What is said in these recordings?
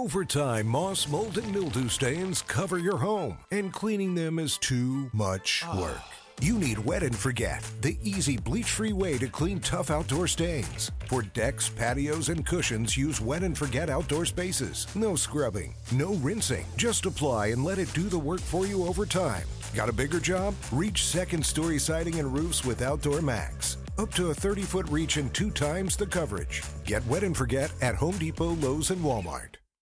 Over time, moss, mold, and mildew stains cover your home, and cleaning them is too much work. You need Wet and Forget, the easy bleach-free way to clean tough outdoor stains. For decks, patios, and cushions, use Wet and Forget outdoor spaces. No scrubbing, no rinsing. Just apply and let it do the work for you over time. Got a bigger job? Reach second-story siding and roofs with Outdoor Max. Up to a 30-foot reach and 2 times the coverage. Get Wet and Forget at Home Depot, Lowe's, and Walmart.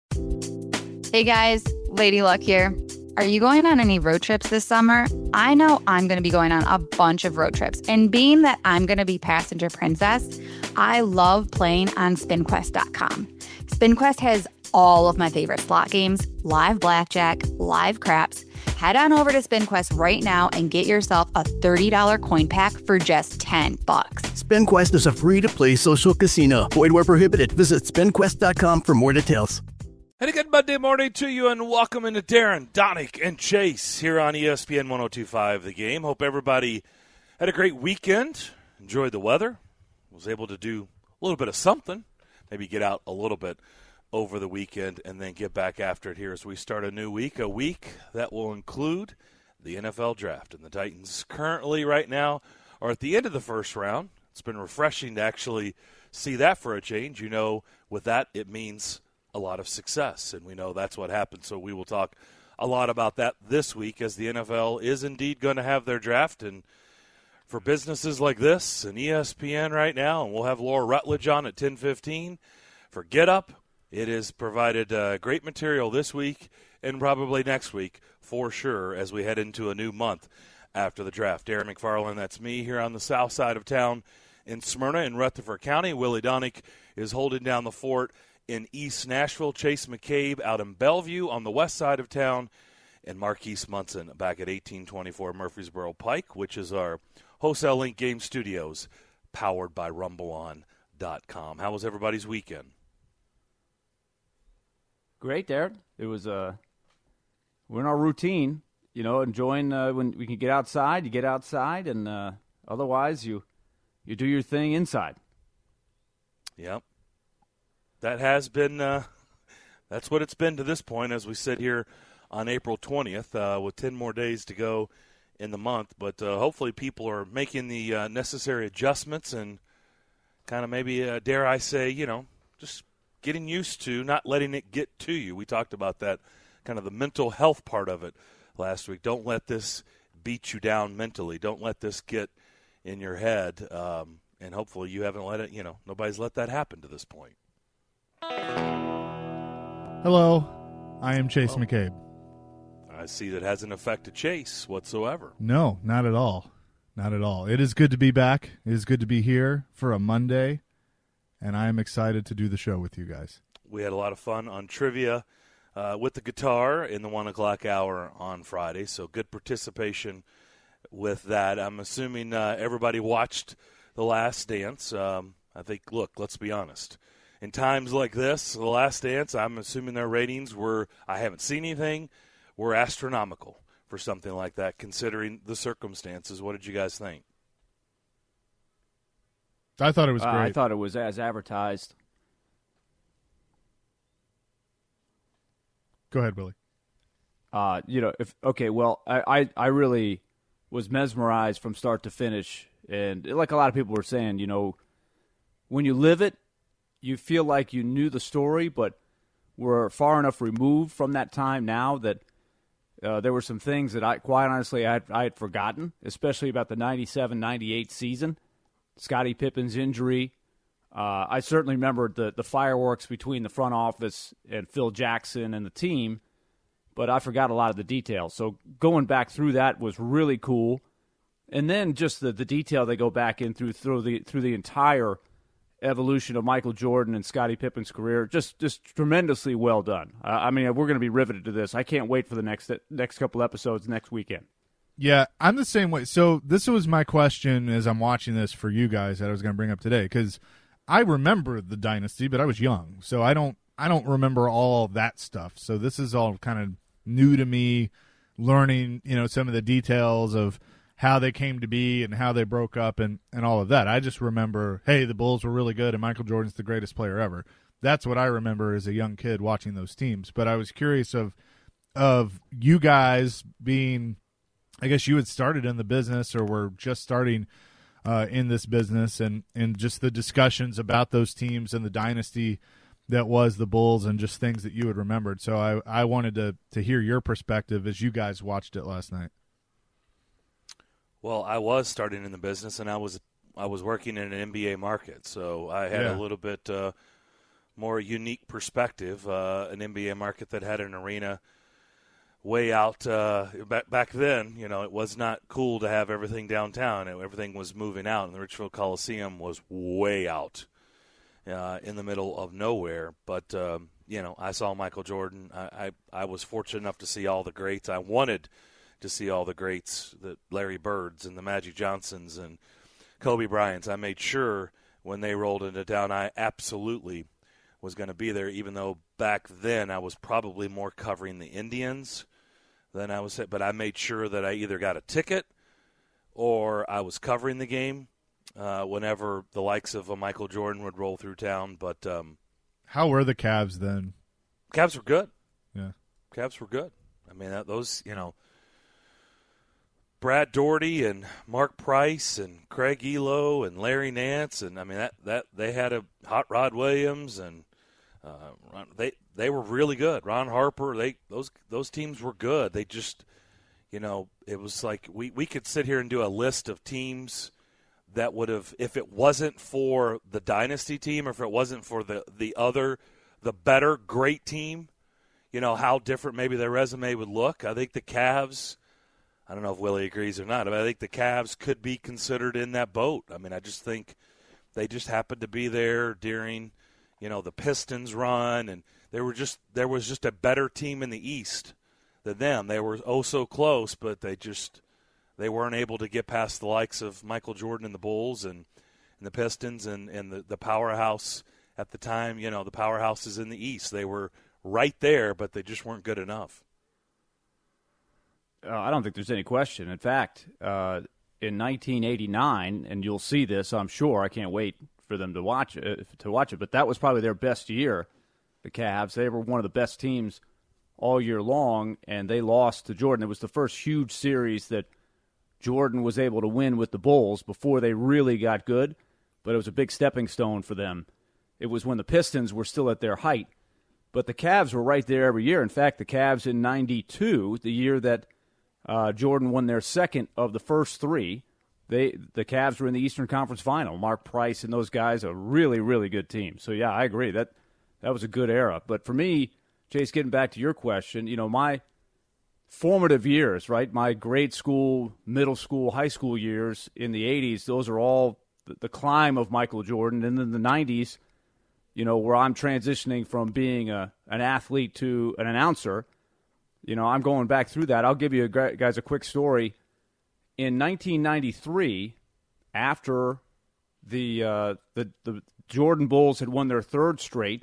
Hey guys, Lady Luck here. Are you going on any road trips this summer? I know I'm going to be going on a bunch of road trips. And being that I'm going to be passenger princess, I love playing on SpinQuest.com. SpinQuest has all of my favorite slot games, live blackjack, live craps. Head on over to SpinQuest right now and get yourself a $30 coin pack for just $10. SpinQuest is a free-to-play social casino. Void where prohibited. Visit SpinQuest.com for more details. And a good Monday morning to you, and welcome into Darren, Donick, and Chase here on ESPN 102.5 The Game. Hope everybody had a great weekend, enjoyed the weather, was able to do a little bit of something, maybe get out a little bit over the weekend, and then get back after it here as we start a new week, a week that will include the NFL Draft. And the Titans currently right now are at the end of the first round. It's been refreshing to actually see that for a change. You know, with that, it means a lot of success, and we know that's what happened. So we will talk a lot about that this week as the NFL is indeed going to have their draft. And for businesses like this and ESPN right now, and we'll have Laura Rutledge on at 10:15 for Get Up. It has provided great material this week and probably next week for sure as we head into a new month after the draft. Darren McFarland, that's me here on the south side of town in Smyrna in Rutherford County. Willie Donick is holding down the fort in East Nashville. Chase McCabe out in Bellevue on the west side of town, and Marquise Munson back at 1824 Murfreesboro Pike, which is our Wholesale Link Game Studios, powered by RumbleOn.com. How was everybody's weekend? Great, Darren. It was we're in our routine, you know, enjoying when we can get outside. You get outside, and otherwise you do your thing inside. Yep. That has been that's what it's been to this point as we sit here on April 20th with 10 more days to go in the month. But hopefully people are making the necessary adjustments and kind of maybe, dare I say, you know, just getting used to not letting it get to you. We talked about that, kind of the mental health part of it last week. Don't let this beat you down mentally. Don't let this get in your head. And hopefully you haven't let it, you know, nobody's let that happen to this point. Hello, I am Chase McCabe. I see that hasn't affected Chase whatsoever. No, not at all. Not at all. It is good to be back. It is good to be here for a Monday, and I am excited to do the show with you guys. We had a lot of fun on trivia with the guitar in the 1 o'clock hour on Friday, so good participation with that. I'm assuming everybody watched The Last Dance. I think, look, let's be honest. In times like this, The Last Dance, I'm assuming their ratings were, I haven't seen anything, were astronomical for something like that, considering the circumstances. What did you guys think? I thought it was great. I thought it was as advertised. Go ahead, Willie. You know, I really was mesmerized from start to finish. And like a lot of people were saying, you know, when you live it, you feel like you knew the story, but we're far enough removed from that time now that there were some things that I had forgotten, especially about the 97-98 season. Scottie Pippen's injury. I certainly remember the fireworks between the front office and Phil Jackson and the team, but I forgot a lot of the details. So going back through that was really cool. And then just the detail they go back in through the entire evolution of Michael Jordan and Scottie Pippen's career, just tremendously well done. I mean, we're going to be riveted to this. I can't wait for the next couple episodes next weekend. Yeah, I'm the same way. So this was my question as I'm watching this for you guys that I was going to bring up today, because I remember the dynasty, but I was young, so I don't remember all that stuff. So this is all kind of new to me, learning, you know, some of the details of how they came to be and how they broke up and all of that. I just remember, hey, the Bulls were really good and Michael Jordan's the greatest player ever. that's what I remember as a young kid watching those teams. But I was curious of you guys being, I guess you had started in the business or were just starting in this business, and just the discussions about those teams and the dynasty that was the Bulls and just things that you had remembered. So I wanted to hear your perspective as you guys watched it last night. Well, I was starting in the business, and I was working in an NBA market, so I had a little bit more unique perspective. An NBA market that had an arena way out back then. It was not cool to have everything downtown. Everything was moving out, and the Richfield Coliseum was way out in the middle of nowhere. But I saw Michael Jordan. I was fortunate enough to see all the greats. I wanted to see all the greats, the Larry Birds and the Magic Johnsons and Kobe Bryants. I made sure when they rolled into town, I absolutely was going to be there, even though back then I was probably more covering the Indians than I was. But I made sure that I either got a ticket or I was covering the game whenever the likes of a Michael Jordan would roll through town. But how were the Cavs then? Cavs were good. Yeah, Cavs were good. I mean, those, Brad Daugherty and Mark Price and Craig Elo and Larry Nance, and I mean that they had a Hot Rod Williams, and they were really good. Ron Harper, those teams were good. They just, it was like we could sit here and do a list of teams that would have, if it wasn't for the dynasty team or if it wasn't for the better great team, how different maybe their resume would look. I think the Cavs, I don't know if Willie agrees or not, but I think the Cavs could be considered in that boat. I mean, I just think they just happened to be there during, the Pistons run, and there was just a better team in the East than them. They were oh so close, but they weren't able to get past the likes of Michael Jordan and the Bulls and the Pistons and the powerhouse at the time. The powerhouses in the East. They were right there, but they just weren't good enough. I don't think there's any question. In fact, in 1989, and you'll see this, I'm sure. I can't wait for them to watch it. But that was probably their best year. The Cavs, they were one of the best teams all year long, and they lost to Jordan. It was the first huge series that Jordan was able to win with the Bulls before they really got good. But it was a big stepping stone for them. It was when the Pistons were still at their height. But the Cavs were right there every year. In fact, the Cavs in 92, the year that Jordan won their second of the first three, the Cavs were in the Eastern Conference Final. Mark Price and those guys, a really, really good team. So, yeah, I agree. That was a good era. But for me, Chase, getting back to your question, my formative years, right, my grade school, middle school, high school years in the 80s, those are all the climb of Michael Jordan. And then the 90s, where I'm transitioning from being an athlete to an announcer, I'm going back through that. I'll give you guys a quick story. In 1993, after the Jordan Bulls had won their third straight,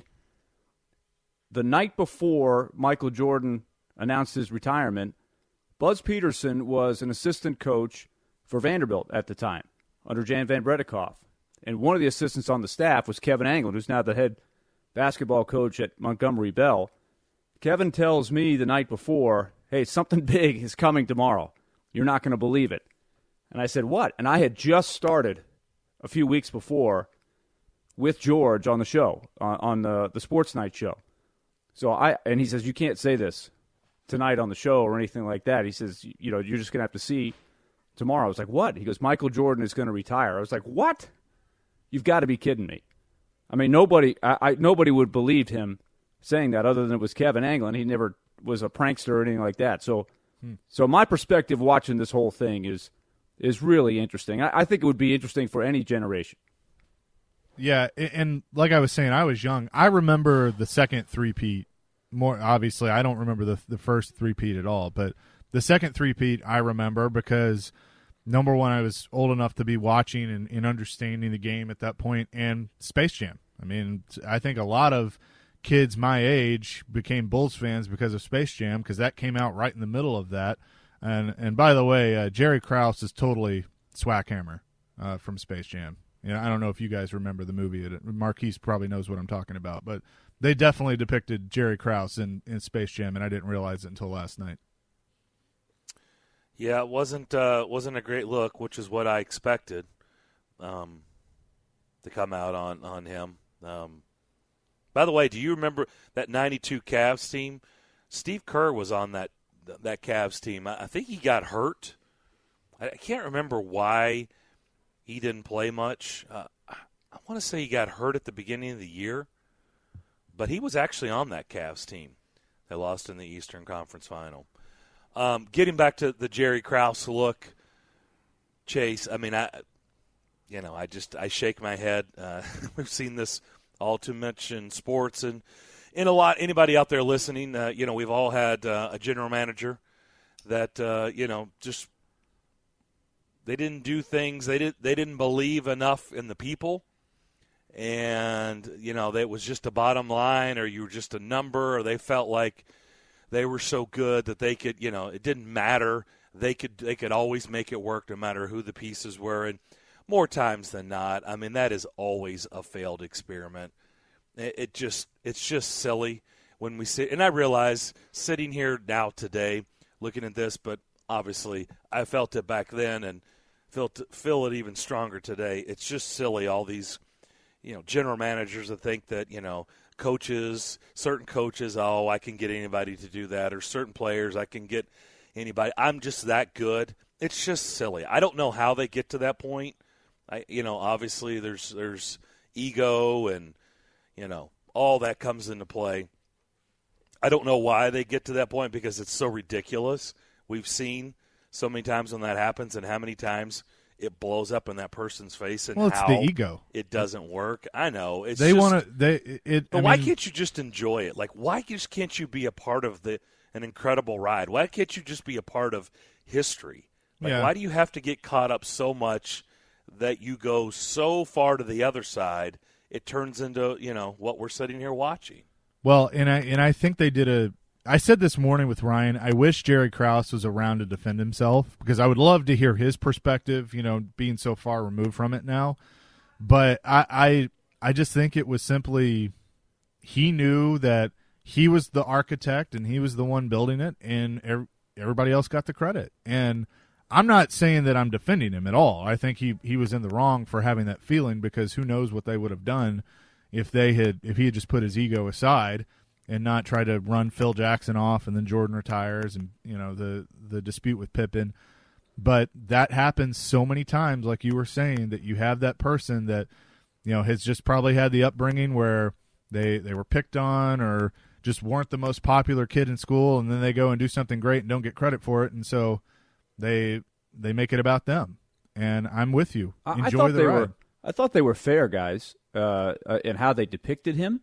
the night before Michael Jordan announced his retirement, Buzz Peterson was an assistant coach for Vanderbilt at the time under Jan Van Bredekoff. And one of the assistants on the staff was Kevin Anglin, who's now the head basketball coach at Montgomery Bell. Kevin tells me the night before, hey, something big is coming tomorrow. You're not going to believe it. And I said, what? And I had just started a few weeks before with George on the show, on the Sports Night show. And he says, you can't say this tonight on the show or anything like that. He says, you're just going to have to see tomorrow. I was like, what? He goes, Michael Jordan is going to retire. I was like, what? You've got to be kidding me. I mean, nobody would believe him saying that other than it was Kevin Anglin. He never was a prankster or anything like that. So my perspective watching this whole thing is really interesting. I think it would be interesting for any generation. Yeah, and like I was saying, I was young. I remember the second three-peat more. Obviously, I don't remember the first three-peat at all, but the second three-peat I remember because, number one, I was old enough to be watching and understanding the game at that point, and Space Jam. I mean, I think a lot of kids my age became Bulls fans because of Space Jam because that came out right in the middle of that. And by the way, Jerry Krause is totally Swackhammer from Space Jam. I don't know if you guys remember the movie. Marquise probably knows what I'm talking about, but they definitely depicted Jerry Krause in Space Jam, and I didn't realize it until last night. Yeah, it wasn't a great look, which is what I expected to come out on him. By the way, do you remember that 92 Cavs team? Steve Kerr was on that Cavs team. I think he got hurt. I can't remember why he didn't play much. I want to say he got hurt at the beginning of the year, but he was actually on that Cavs team. They lost in the Eastern Conference Final. Getting back to the Jerry Krause look, Chase, I mean, I shake my head. We've seen this all too much in sports and in a lot. Anybody out there listening, we've all had a general manager that, just they didn't do things. They didn't believe enough in the people. And, it was just a bottom line, or you were just a number, or they felt like they were so good that they could, it didn't matter. They could always make it work no matter who the pieces were. And more times than not, I mean, that is always a failed experiment. It's just silly when we sit. And I realize sitting here now today looking at this, but obviously I felt it back then and feel it even stronger today. It's just silly, all these, general managers that think that, certain coaches, I can get anybody to do that, or certain players, I can get anybody. I'm just that good. It's just silly. I don't know how they get to that point. Obviously there's ego and, all that comes into play. I don't know why they get to that point, because it's so ridiculous. We've seen so many times when that happens, and how many times it blows up in that person's face, and it's how the ego. It doesn't work. I know. They want to. But why can't you just enjoy it? Like, why just can't you be a part of an incredible ride? Why can't you just be a part of history? Why do you have to get caught up so much that you go so far to the other side? It turns into what we're sitting here watching. Well, and I think they did I said this morning with Ryan, I wish Jerry Krause was around to defend himself, because I would love to hear his perspective, being so far removed from it now. But I just think it was simply, he knew that he was the architect and he was the one building it, and everybody else got the credit. And I'm not saying that I'm defending him at all. I think he was in the wrong for having that feeling, because who knows what they would have done if he had just put his ego aside and not try to run Phil Jackson off, and then Jordan retires, and the dispute with Pippen. But that happens so many times, like you were saying, that you have that person that has just probably had the upbringing where they were picked on, or just weren't the most popular kid in school, and then they go and do something great and don't get credit for it, and so they make it about them. And I'm with you. Enjoy the ride. I thought they were fair, guys, in how they depicted him.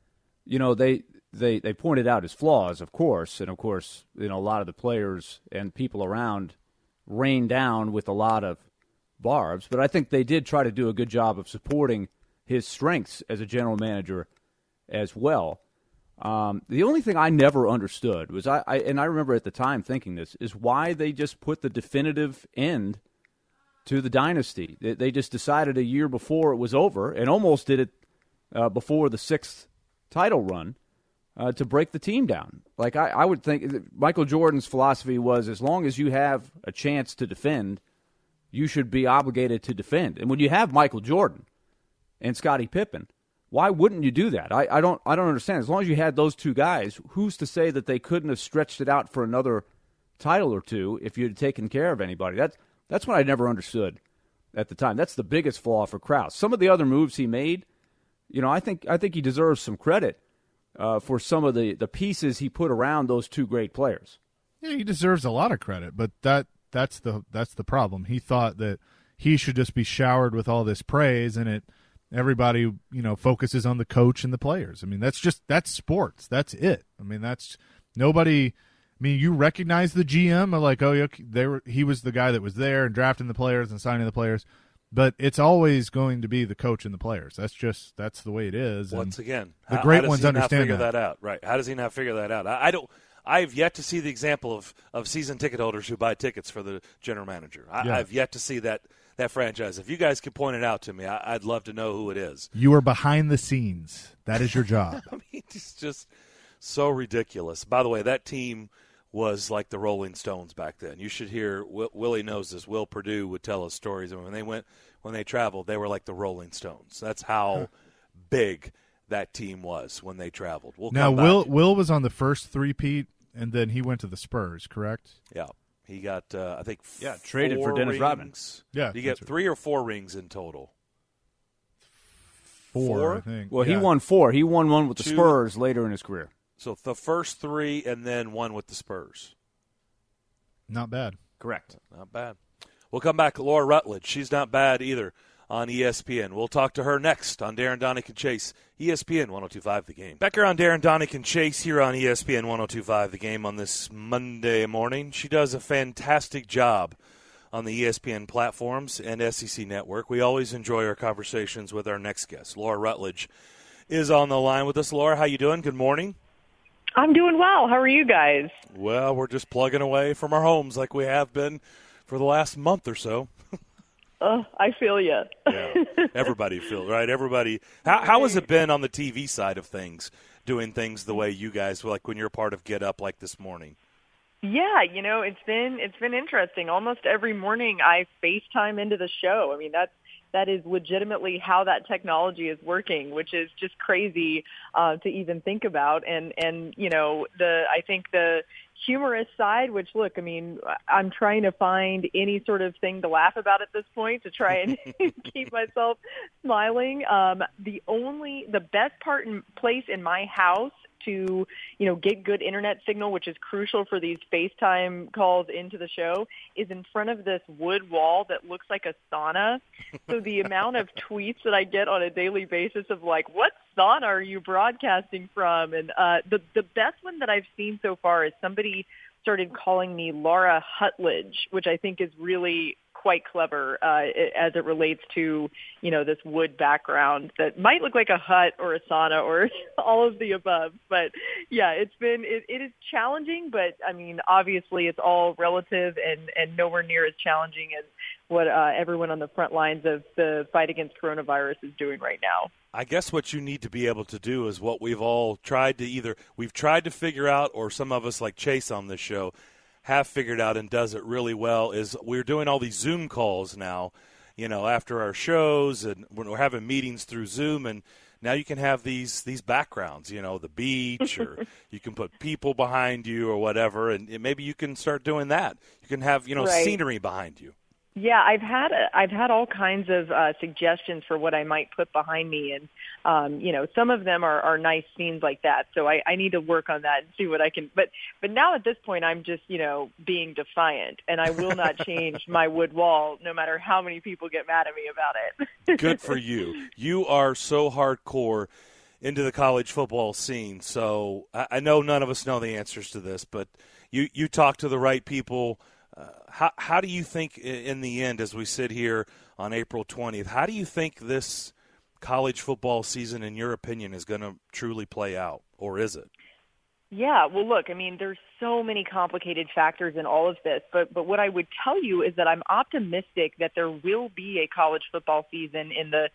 They pointed out his flaws, of course, and of course, a lot of the players and people around rained down with a lot of barbs. But I think they did try to do a good job of supporting his strengths as a general manager as well. The only thing I never understood was, I remember at the time thinking this, is why they just put the definitive end to the dynasty. They just decided a year before it was over, and almost did it before the sixth title run, to break the team down. Like, I would think Michael Jordan's philosophy was, as long as you have a chance to defend, you should be obligated to defend. And when you have Michael Jordan and Scottie Pippen, why wouldn't you do that? I don't understand. As long as you had those two guys, who's to say that they couldn't have stretched it out for another title or two if you had taken care of anybody? That's what I never understood at the time. That's the biggest flaw for Krause. Some of the other moves he made, I think he deserves some credit for some of the pieces he put around those two great players. Yeah, he deserves a lot of credit, but that's the problem. He thought that he should just be showered with all this praise, and everybody focuses on the coach and the players. I mean, that's sports. That's it. I mean, that's nobody. I mean, you recognize the GM, like, he was the guy that was there and drafting the players and signing the players. But it's always going to be the coach and the players. That's the way it is. Once again, the great ones understand how does he not figure that out? Right? How does he not figure that out? I've yet to see the example of season ticket holders who buy tickets for the general manager. I've yet to see that that franchise. If you guys could point it out to me, I'd love to know who it is. You are behind the scenes. That is your job. I mean, it's just so ridiculous. By the way, that team was like the Rolling Stones back then. You should hear, Willie knows this, Will Perdue would tell us stories. And when they traveled, they were like the Rolling Stones. That's how big that team was when they traveled. Now, Will was on the first three-peat, and then he went to the Spurs, correct? Yeah. He got, I think, traded for Dennis Rodman. Yeah. Did he get 3 or 4 rings in total? 4, I think. Well, he won 4. He won one with the Spurs later in his career. So the first 3 and then 1 with the Spurs. Not bad. Correct. Not bad. We'll come back to Laura Rutledge. She's not bad either on ESPN. We'll talk to her next on Darren, Donick, and Chase, ESPN 102.5 The Game. Back here on Darren, Donick, and Chase here on ESPN 102.5 The Game on this Monday morning. She does a fantastic job on the ESPN platforms and SEC Network. We always enjoy our conversations with our next guest. Laura Rutledge is on the line with us. Laura, how you doing? Good morning. I'm doing well. How are you guys? Well, we're just plugging away from our homes like we have been for the last month or so. I feel you. Yeah, everybody feels right. Everybody. How has it been on the TV side of things, doing things the way you guys like when you're part of Get Up like this morning? Yeah, it's been interesting. Almost every morning I FaceTime into the show. I mean, that is legitimately how that technology is working, which is just crazy to even think about. And I think the humorous side, which, look, I mean, I'm trying to find any sort of thing to laugh about at this point to try and keep myself smiling. The best place in my house to, get good internet signal, which is crucial for these FaceTime calls into the show, is in front of this wood wall that looks like a sauna. So the amount of tweets that I get on a daily basis of like, what sauna are you broadcasting from? And the best one that I've seen so far is somebody started calling me Laura Hutledge, which I think is really quite clever as it relates to, this wood background that might look like a hut or a sauna or all of the above. But yeah, it is challenging, but I mean, obviously it's all relative and nowhere near as challenging as what everyone on the front lines of the fight against coronavirus is doing right now. I guess what you need to be able to do is what we've all tried to figure out, or some of us like Chase on this show have figured out and does it really well, is we're doing all these Zoom calls now, after our shows, and we're having meetings through Zoom, and now you can have these backgrounds, the beach, or you can put people behind you or whatever, and maybe you can start doing that. You can have, right, scenery behind you. Yeah, I've had all kinds of suggestions for what I might put behind me, and some of them are nice scenes like that. So I need to work on that and see what I can. But now at this point, I'm just being defiant, and I will not change my wood wall, no matter how many people get mad at me about it. Good for you. You are so hardcore into the college football scene. So I know none of us know the answers to this, but you talk to the right people. How do you think in the end, as we sit here on April 20th, how do you think this college football season, in your opinion, is going to truly play out, or is it? Yeah, well, look, I mean, there's so many complicated factors in all of this, but what I would tell you is that I'm optimistic that there will be a college football season in the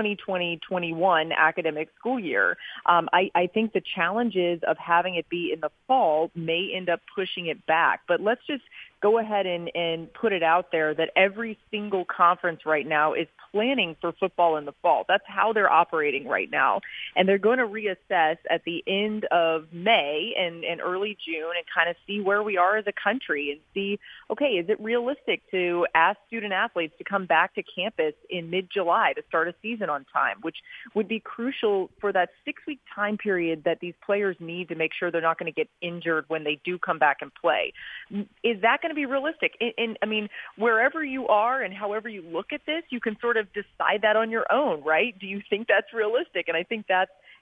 2020-21 academic school year. I think the challenges of having it be in the fall may end up pushing it back, but let's just go ahead and put it out there that every single conference right now is planning for football in the fall. That's how they're operating right now. And they're going to reassess at the end of May and early June and kind of see where we are as a country and see, okay, is it realistic to ask student athletes to come back to campus in mid-July to start a season on time, which would be crucial for that 6-week time period that these players need to make sure they're not going to get injured when they do come back and play. Is that going to be realistic? And I mean, wherever you are and however you look at this, you can sort of decide that on your own, right? Do you think that's realistic? And I think that's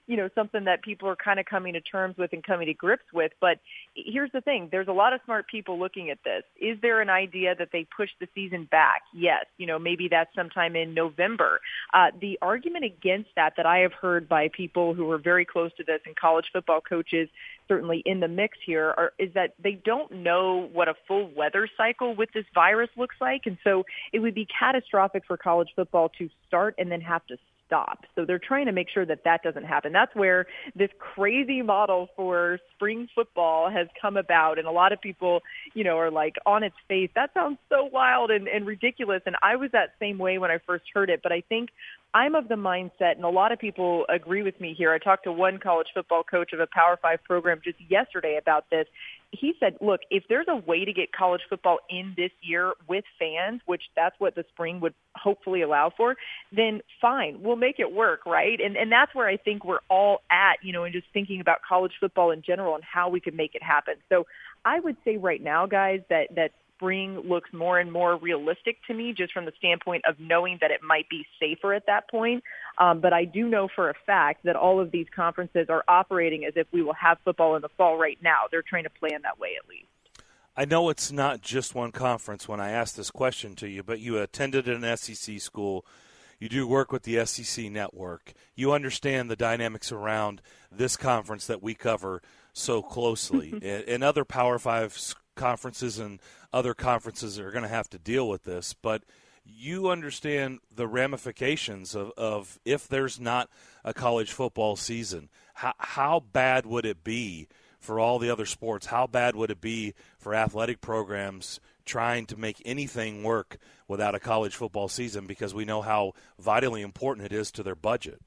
something that people are kind of coming to terms with and coming to grips with. But here's the thing. There's a lot of smart people looking at this. Is there an idea that they push the season back? Yes. Maybe that's sometime in November. The argument against that I have heard by people who are very close to this and college football coaches certainly in the mix here is that they don't know what a full weather cycle with this virus looks like. And so it would be catastrophic for college football to start and then have to stop. So they're trying to make sure that doesn't happen. That's where this crazy model for spring football has come about. And a lot of people, are like on its face. That sounds so wild and ridiculous. And I was that same way when I first heard it. But I think I'm of the mindset, and a lot of people agree with me here. I talked to one college football coach of a Power 5 program just yesterday about this. He said, look, if there's a way to get college football in this year with fans, which that's what the spring would hopefully allow for, then fine, we'll make it work, right? And that's where I think we're all at, and just thinking about college football in general and how we could make it happen. So I would say right now, guys, that spring looks more and more realistic to me, just from the standpoint of knowing that it might be safer at that point. But I do know for a fact that all of these conferences are operating as if we will have football in the fall right now. They're trying to plan that way at least. I know it's not just one conference when I asked this question to you, but you attended an SEC school. You do work with the SEC network. You understand the dynamics around this conference that we cover so closely. And other Power 5 conferences and other conferences are going to have to deal with this, but you understand the ramifications of if there's not a college football season. How bad would it be for all the other sports? How bad would it be for athletic programs trying to make anything work without a college football season, because we know how vitally important it is to their budget?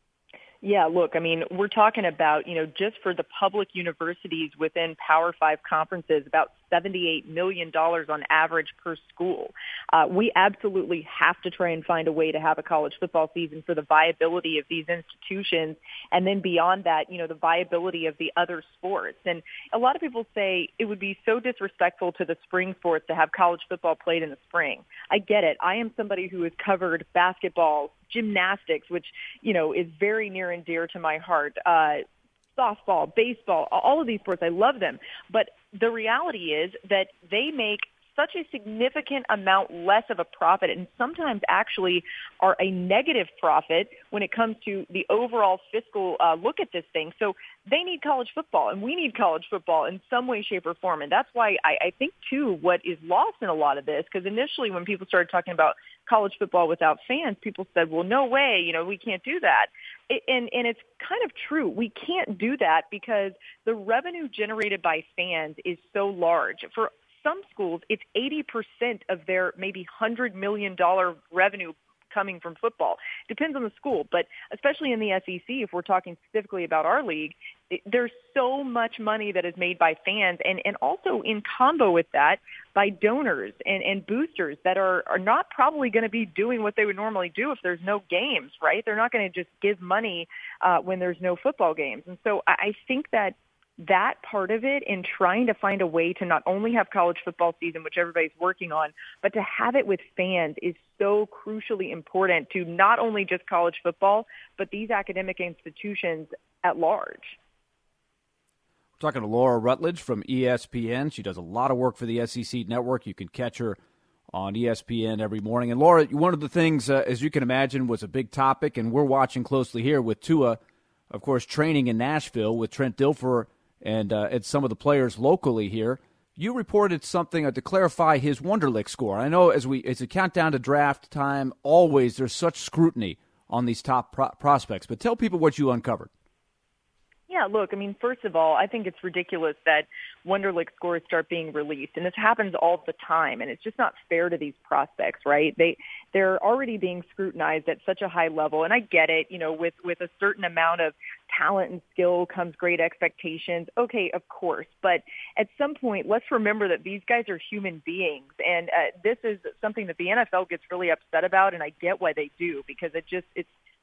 Yeah, look, I mean, we're talking about, just for the public universities within Power 5 conferences, about $78 million on average per school. We absolutely have to try and find a way to have a college football season for the viability of these institutions. And then beyond that, the viability of the other sports. And a lot of people say it would be so disrespectful to the spring sports to have college football played in the spring. I get it. I am somebody who has covered basketball, gymnastics, which, is very near and dear to my heart, softball, baseball, all of these sports. I love them. But the reality is that they make such a significant amount less of a profit, and sometimes actually are a negative profit when it comes to the overall fiscal look at this thing. So they need college football, and we need college football in some way, shape, or form. And that's why I think, too, what is lost in a lot of this, because initially when people started talking about college football without fans, people said, well, no way, we can't do that. And it's kind of true. We can't do that because the revenue generated by fans is so large. For some schools, it's 80% of their maybe $100 million revenue coming from football. Depends on the school, but especially in the SEC, if we're talking specifically about our league, there's so much money that is made by fans, and also in combo with that by donors and boosters that are not probably going to be doing what they would normally do if there's no games, right? They're not going to just give money when there's no football games. And so I think that part of it, in trying to find a way to not only have college football season, which everybody's working on, but to have it with fans is so crucially important to not only just college football, but these academic institutions at large. We're talking to Laura Rutledge from ESPN. She does a lot of work for the SEC Network. You can catch her on ESPN every morning. And Laura, one of the things, as you can imagine, was a big topic, and we're watching closely here with Tua, of course, training in Nashville with Trent Dilfer and some of the players locally here. You reported something to clarify his Wonderlic score. I know as we count down to draft time, always there's such scrutiny on these top prospects. But tell people what you uncovered. Yeah, look, I mean, first of all, I think it's ridiculous that Wonderlic scores start being released, and this happens all the time, and it's just not fair to these prospects, right? They're already being scrutinized at such a high level, and I get it, with a certain amount of talent and skill comes great expectations. Okay, of course, but at some point, let's remember that these guys are human beings, and this is something that the NFL gets really upset about, and I get why they do, because it's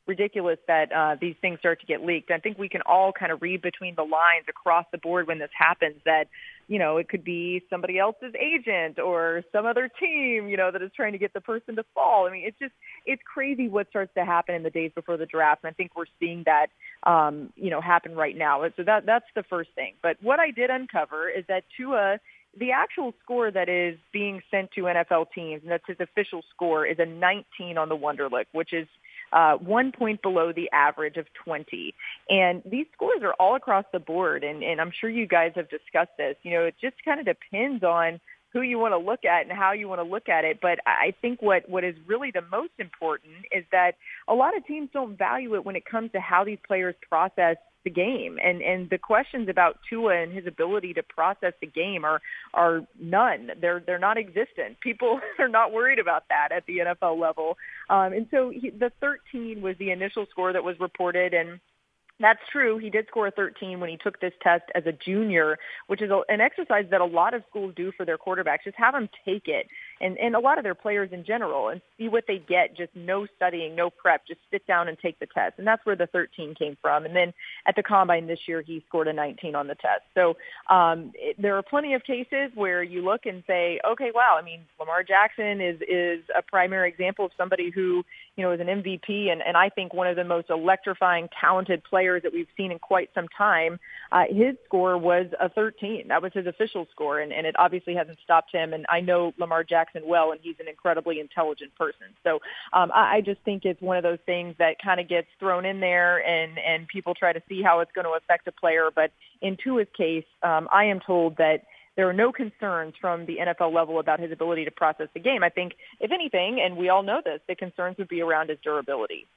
ridiculous that these things start to get leaked. I think we can all kind of read between the lines across the board when this happens that, it could be somebody else's agent or some other team, that is trying to get the person to fall. I mean, it's crazy what starts to happen in the days before the draft. And I think we're seeing that, happen right now. So that's the first thing. But what I did uncover is that Tua, the actual score that is being sent to NFL teams, and that's his official score, is a 19 on the Wonderlic, which is 1 point below the average of 20. And these scores are all across the board, and I'm sure you guys have discussed this. It just kind of depends on who you want to look at and how you want to look at it. But I think what is really the most important is that a lot of teams don't value it when it comes to how these players process the game. And the questions about Tua and his ability to process the game are none. They're not existent. People are not worried about that at the NFL level. And so the 13 was the initial score that was reported, and that's true. He did score a 13 when he took this test as a junior, which is an exercise that a lot of schools do for their quarterbacks. Just have them take it, and a lot of their players in general, and see what they get. Just no studying, no prep. Just sit down and take the test. And that's where the 13 came from. And then at the Combine this year, he scored a 19 on the test. So there are plenty of cases where you look and say, okay, wow, I mean, Lamar Jackson is a primary example of somebody who, is an MVP, and I think one of the most electrifying, talented players that we've seen in quite some time. His score was a 13. That was his official score, and it obviously hasn't stopped him. And I know Lamar Jackson well, and he's an incredibly intelligent person. So I just think it's one of those things that kind of gets thrown in there, and people try to see how it's going to affect a player. But in Tua's case, I am told that there are no concerns from the NFL level about his ability to process the game. I think, if anything, and we all know this, the concerns would be around his durability.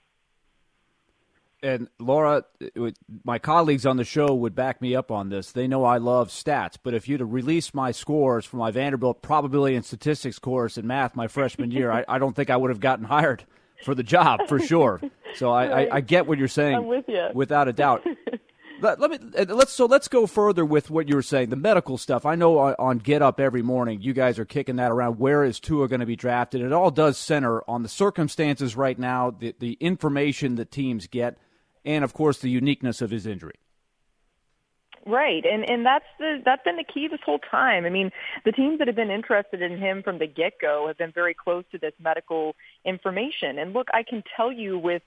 And Laura, my colleagues on the show would back me up on this. They know I love stats, but if you'd have released my scores from my Vanderbilt probability and statistics course in math my freshman year, I don't think I would have gotten hired for the job for sure. So I get what you're saying. I'm with you. Without a doubt. Let's go further with what you were saying, the medical stuff. I know on Get Up every morning, you guys are kicking that around. Where is Tua going to be drafted? It all does center on the circumstances right now, the information that teams get, and, of course, the uniqueness of his injury. Right, and that's been the key this whole time. I mean, the teams that have been interested in him from the get-go have been very close to this medical information. And, look, I can tell you with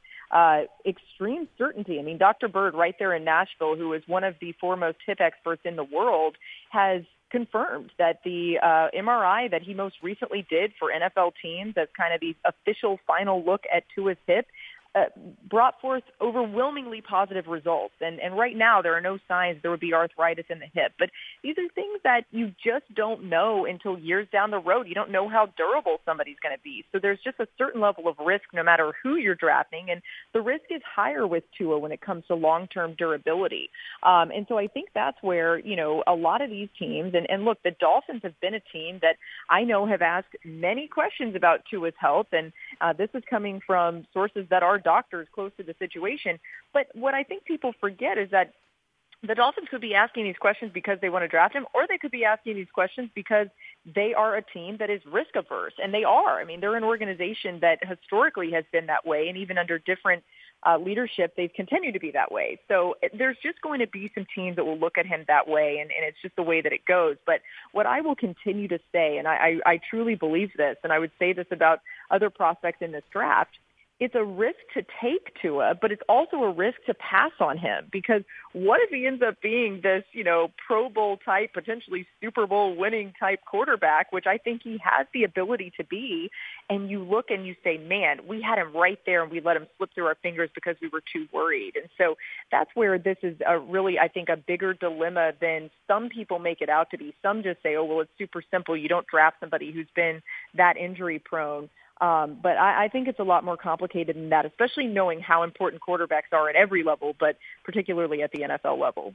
extreme certainty, I mean, Dr. Bird right there in Nashville, who is one of the foremost hip experts in the world, has confirmed that the MRI that he most recently did for NFL teams as kind of the official final look at Tua's hip brought forth overwhelmingly positive results. And right now there are no signs there would be arthritis in the hip. But these are things that you just don't know until years down the road. You don't know how durable somebody's going to be. So there's just a certain level of risk no matter who you're drafting. And the risk is higher with Tua when it comes to long-term durability. And so I think that's where, a lot of these teams, and look, the Dolphins have been a team that I know have asked many questions about Tua's health. And this is coming from sources that are doctors close to the situation. But what I think people forget is that the Dolphins could be asking these questions because they want to draft him, or they could be asking these questions because they are a team that is risk averse. And they are. I mean, they're an organization that historically has been that way, and even under different leadership, they've continued to be that way. So there's just going to be some teams that will look at him that way, and it's just the way that it goes. But what I will continue to say, and I truly believe this, and I would say this about other prospects in this draft, it's a risk to take Tua, but it's also a risk to pass on him, because what if he ends up being this, Pro Bowl type, potentially Super Bowl winning type quarterback, which I think he has the ability to be, and you look and you say, man, we had him right there and we let him slip through our fingers because we were too worried. And so that's where this is really, I think, a bigger dilemma than some people make it out to be. Some just say, oh, well, it's super simple. You don't draft somebody who's been that injury prone. But I think it's a lot more complicated than that, especially knowing how important quarterbacks are at every level, but particularly at the NFL level.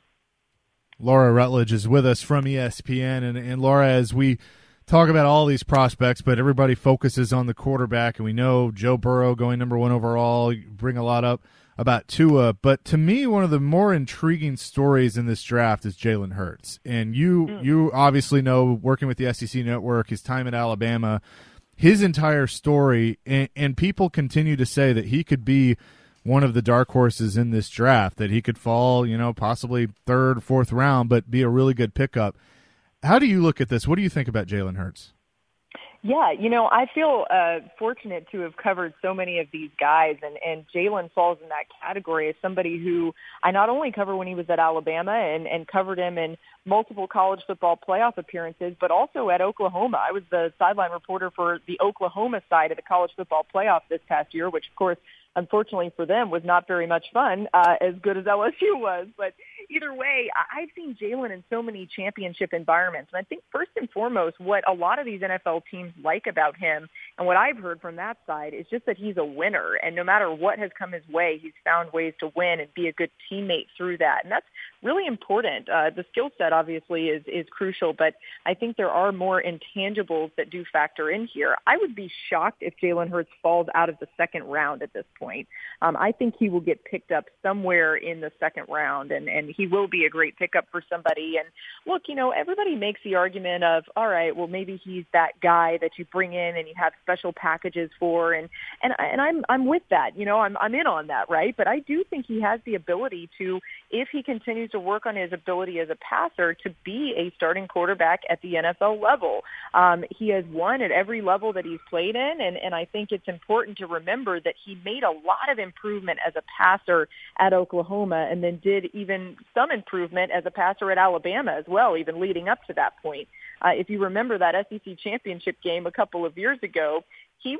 Laura Rutledge is with us from ESPN. And Laura, as we talk about all these prospects, but everybody focuses on the quarterback, and we know Joe Burrow going number 1 overall, you bring a lot up about Tua. But to me, one of the more intriguing stories in this draft is Jalen Hurts. And you obviously know, working with the SEC Network, his time at Alabama, his entire story, and people continue to say that he could be one of the dark horses in this draft, that he could fall, possibly third, fourth round, but be a really good pickup. How do you look at this? What do you think about Jalen Hurts? Yeah, I feel fortunate to have covered so many of these guys, and Jalen falls in that category as somebody who I not only covered when he was at Alabama and covered him in multiple college football playoff appearances, but also at Oklahoma. I was the sideline reporter for the Oklahoma side of the college football playoff this past year, which, of course, unfortunately for them, was not very much fun, as good as LSU was. But either way, I've seen Jalen in so many championship environments. And I think first and foremost, what a lot of these NFL teams like about him, and what I've heard from that side, is just that he's a winner. And no matter what has come his way, he's found ways to win and be a good teammate through that. And that's really important. The skill set, obviously, is crucial, but I think there are more intangibles that do factor in here. I would be shocked if Jalen Hurts falls out of the second round at this point. I think he will get picked up somewhere in the second round, and he will be a great pickup for somebody. And look, everybody makes the argument of, all right, well, maybe he's that guy that you bring in and you have special packages for, and I'm with that. I'm in on that, right? But I do think he has the ability to, if he continues to work on his ability as a passer, to be a starting quarterback at the NFL level. He has won at every level that he's played in, and I think it's important to remember that he made a lot of improvement as a passer at Oklahoma, and then did even some improvement as a passer at Alabama as well, even leading up to that point. If you remember that SEC championship game a couple of years ago, he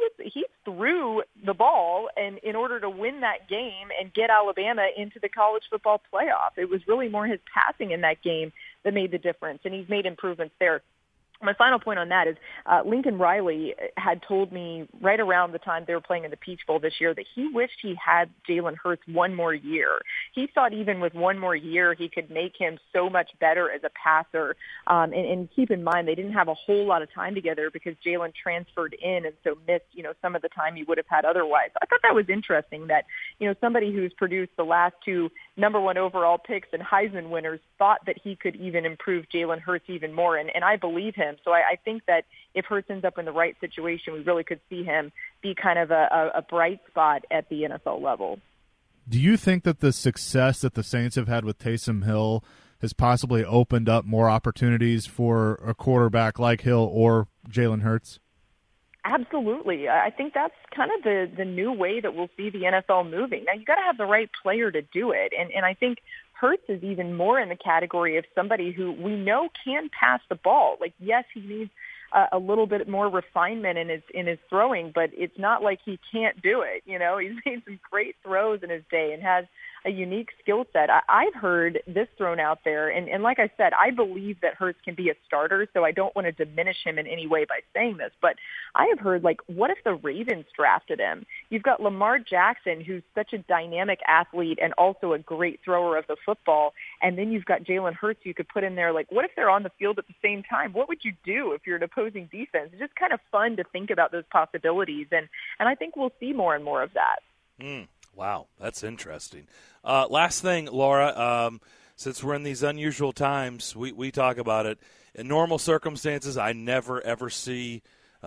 threw the ball and in order to win that game and get Alabama into the college football playoff. It was really more his passing in that game that made the difference, and he's made improvements there. My final point on that is Lincoln Riley had told me right around the time they were playing in the Peach Bowl this year that he wished he had Jalen Hurts one more year. He thought even with one more year he could make him so much better as a passer. And keep in mind, they didn't have a whole lot of time together because Jalen transferred in and so missed, some of the time he would have had otherwise. I thought that was interesting that, somebody who's produced the last two number one overall picks and Heisman winners thought that he could even improve Jalen Hurts even more. And I believe him. So I think that if Hurts ends up in the right situation, we really could see him be kind of a bright spot at the NFL level. Do you think that the success that the Saints have had with Taysom Hill has possibly opened up more opportunities for a quarterback like Hill or Jalen Hurts? Absolutely. I think that's kind of the new way that we'll see the NFL moving. Now, you got to have the right player to do it. And I think Hurts is even more in the category of somebody who we know can pass the ball. Like, yes, he needs a little bit more refinement in his throwing, but it's not like he can't do it. He's made some great throws in his day and has a unique skill set. I've heard this thrown out there, and like I said, I believe that Hurts can be a starter, so I don't want to diminish him in any way by saying this, but I have heard, what if the Ravens drafted him? You've got Lamar Jackson, who's such a dynamic athlete and also a great thrower of the football, and then you've got Jalen Hurts you could put in there. What if they're on the field at the same time? What would you do if you're an opposing defense? It's just kind of fun to think about those possibilities, and I think we'll see more and more of that. Wow, that's interesting. Last thing, Laura, since we're in these unusual times, we talk about it. In normal circumstances, I never, ever see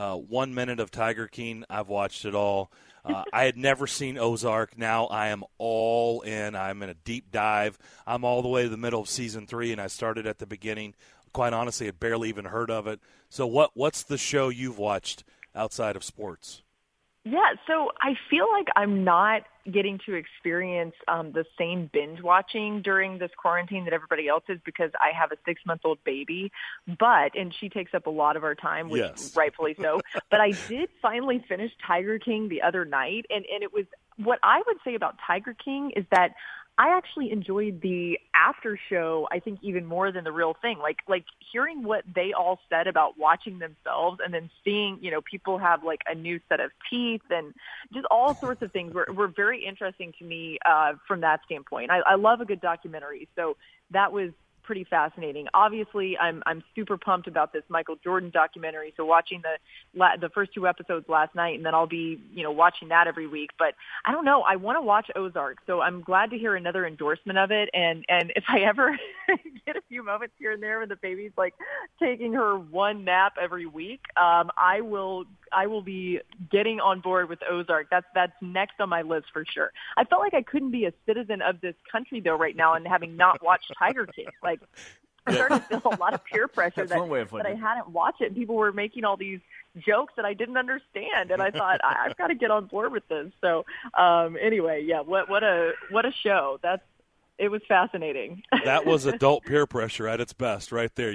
1 minute of Tiger King. I've watched it all. I had never seen Ozark. Now I am all in. I'm in a deep dive. I'm all the way to the middle of season 3, and I started at the beginning. Quite honestly, I barely even heard of it. So what's the show you've watched outside of sports? Yeah, so I feel like I'm not getting to experience the same binge watching during this quarantine that everybody else is because I have a 6-month-old baby, and she takes up a lot of our time, which rightfully so. But I did finally finish Tiger King the other night, and it was, what I would say about Tiger King is that I actually enjoyed the after show, I think, even more than the real thing. Like hearing what they all said about watching themselves and then seeing, people have a new set of teeth and just all sorts of things were very interesting to me from that standpoint. I love a good documentary. So that was pretty fascinating. Obviously, I'm super pumped about this Michael Jordan documentary. So watching the first 2 episodes last night, and then I'll be watching that every week. But I don't know. I want to watch Ozark, so I'm glad to hear another endorsement of it. And if I ever get a few moments here and there when the baby's like taking her one nap every week, I will be getting on board with Ozark. That's next on my list for sure. I felt like I couldn't be a citizen of this country though right now, and having not watched Tiger King, like I started to feel a lot of peer pressure that I hadn't watched it. And people were making all these jokes that I didn't understand, and I thought I've got to get on board with this. So anyway, yeah, what a show. It was fascinating. That was adult peer pressure at its best, right there.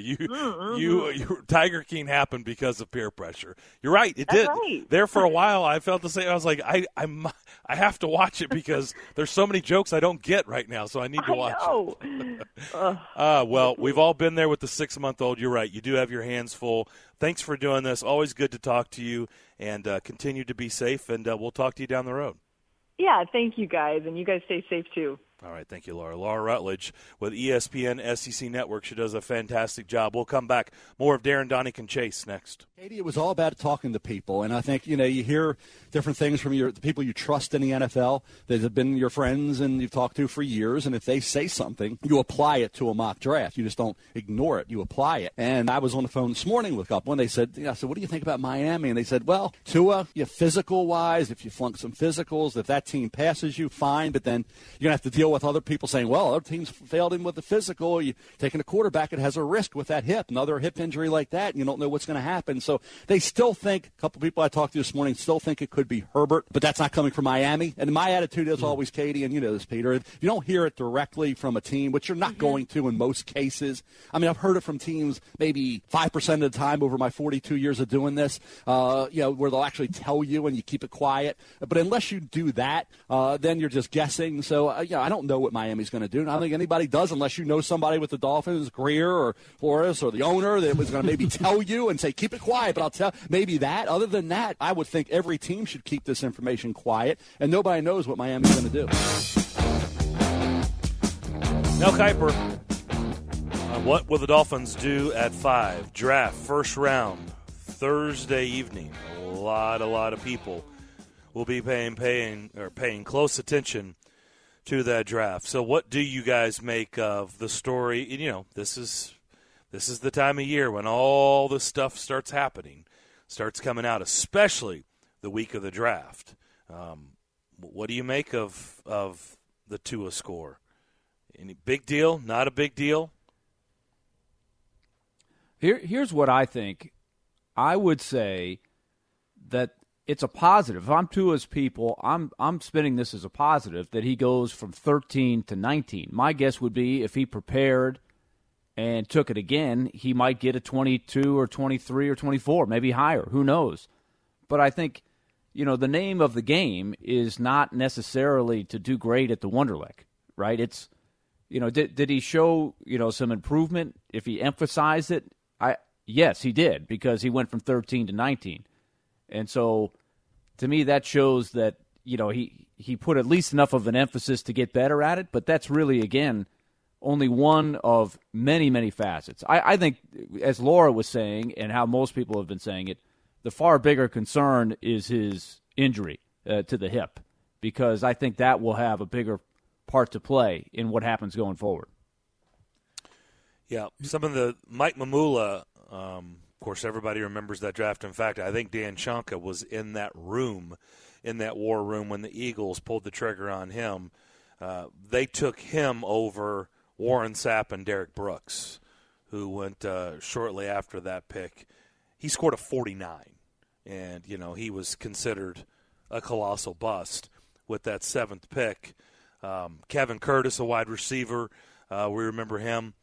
You Tiger King happened because of peer pressure. You're right. It did. Right. There for a while, I felt the same. I was like, I have to watch it because there's so many jokes I don't get right now, so I need to watch it. Well, we've all been there with the 6-month-old. You're right. You do have your hands full. Thanks for doing this. Always good to talk to you, and continue to be safe. And we'll talk to you down the road. Yeah, thank you guys, and you guys stay safe too. All right, thank you, Laura. Laura Rutledge with ESPN SEC Network. She does a fantastic job. We'll come back. More of Darren, Donick, and Chase next. Katie, it was all about talking to people, and I think, you hear different things from the people you trust in the NFL that have been your friends and you've talked to for years, and if they say something, you apply it to a mock draft. You just don't ignore it. You apply it. And I was on the phone this morning with a couple, and they said, I said, what do you think about Miami? And they said, well, Tua, physical-wise, if you flunk some physicals, if that team passes you, fine, but then you're going to have to deal with other people saying, well, other teams failed him with the physical. You're taking a quarterback that has a risk with that hip, another hip injury like that, and you don't know what's going to happen. So they still think, a couple people I talked to this morning still think it could be Herbert, but that's not coming from Miami. And my attitude is always, Katie, and you know this, Peter, if you don't hear it directly from a team, which you're not going to in most cases. I mean, I've heard it from teams maybe 5% of the time over my 42 years of doing this, where they'll actually tell you and you keep it quiet. But unless you do that, then you're just guessing. So, I don't know what Miami's going to do. And I don't think anybody does unless you know somebody with the Dolphins, Greer or Flores or the owner that was going to maybe tell you and say, keep it quiet. But I'll tell maybe that. Other than that, I would think every team should keep this information quiet, and nobody knows what Miami's going to do. Mel Kiper, what will the Dolphins do at 5? Draft, first round, Thursday evening. A lot of people will be paying close attention to that draft. So what do you guys make of the story? This is the time of year when all this stuff starts happening, starts coming out, especially the week of the draft. What do you make of the Tua score? Any big deal? Not a big deal? Here's what I think. I would say that it's a positive. If I'm Tua's people, I'm spinning this as a positive that he goes from 13 to 19. My guess would be if he prepared and took it again, he might get a 22 or 23 or 24, maybe higher. Who knows? But I think, the name of the game is not necessarily to do great at the Wonderlic, right? It's, did he show, some improvement if he emphasized it? Yes, he did, because he went from 13 to 19. And so, to me, that shows that, he put at least enough of an emphasis to get better at it. But that's really, again, only one of many, many facets. I think, as Laura was saying, and how most people have been saying it, the far bigger concern is his injury to the hip, because I think that will have a bigger part to play in what happens going forward. Yeah, some of the Mike Mamula, of course, everybody remembers that draft. In fact, I think Dan Shonka was in that room, in that war room, when the Eagles pulled the trigger on him. They took him over Warren Sapp and Derek Brooks, who went shortly after that pick. He scored a 49, and, he was considered a colossal bust with that 7th pick. Kevin Curtis, a wide receiver, we remember him.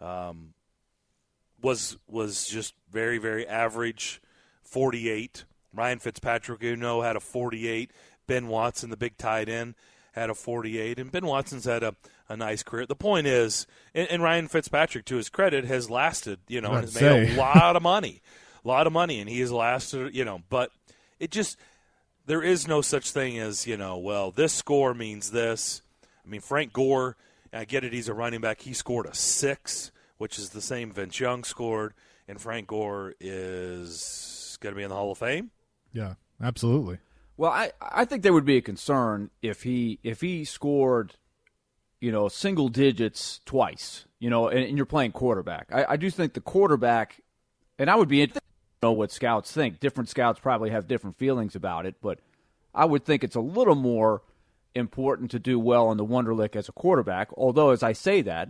Was just very, very average, 48. Ryan Fitzpatrick, had a 48. Ben Watson, the big tight end, had a 48. And Ben Watson's had a nice career. The point is, and Ryan Fitzpatrick, to his credit, has lasted, and has made a lot of money. And he has lasted, but it just, there is no such thing as, this score means this. I mean, Frank Gore, I get it, he's a running back. He scored a 6. which is the same Vince Young scored, and Frank Gore is going to be in the Hall of Fame? Yeah, absolutely. Well, I think there would be a concern if he scored, single digits twice, and you're playing quarterback. I do think the quarterback, and I would be interested to know what scouts think. Different scouts probably have different feelings about it, but I would think it's a little more important to do well on the Wonderlic as a quarterback. Although, as I say that,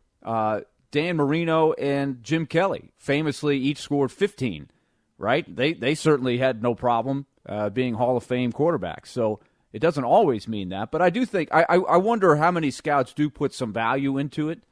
Dan Marino and Jim Kelly famously each scored 15, right? They certainly had no problem being Hall of Fame quarterbacks. So it doesn't always mean that. But I do think I wonder how many scouts do put some value into it.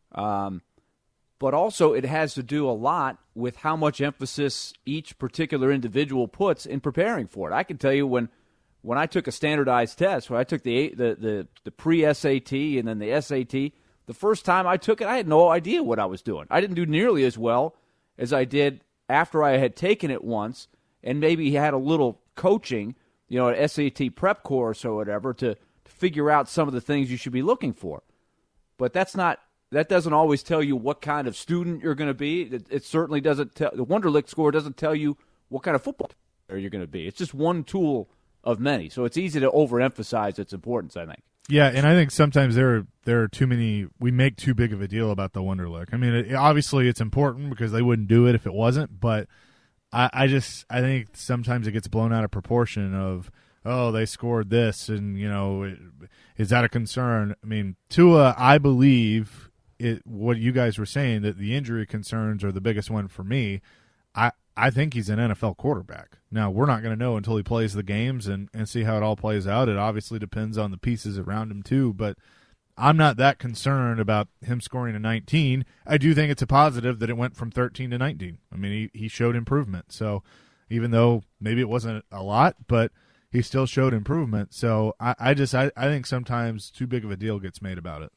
But also it has to do a lot with how much emphasis each particular individual puts in preparing for it. I can tell you when I took a standardized test, when I took the pre-SAT and then the SAT, the first time I took it, I had no idea what I was doing. I didn't do nearly as well as I did after I had taken it once and maybe had a little coaching, an SAT prep course or whatever to figure out some of the things you should be looking for. But that doesn't always tell you what kind of student you're going to be. It certainly doesn't tell. The Wonderlic score doesn't tell you what kind of football player you're going to be. It's just one tool of many. So it's easy to overemphasize its importance, I think. Yeah, and I think sometimes there are too many. We make too big of a deal about the Wonderlic. I mean, obviously it's important because they wouldn't do it if it wasn't. But I think sometimes it gets blown out of proportion. Of they scored this, and is that a concern? I mean, Tua, I believe what you guys were saying, that the injury concerns are the biggest one for me. I think he's an NFL quarterback. Now, we're not going to know until he plays the games and see how it all plays out. It obviously depends on the pieces around him, too. But I'm not that concerned about him scoring a 19. I do think it's a positive that it went from 13 to 19. I mean, he showed improvement. So even though maybe it wasn't a lot, but he still showed improvement. So I think sometimes too big of a deal gets made about it.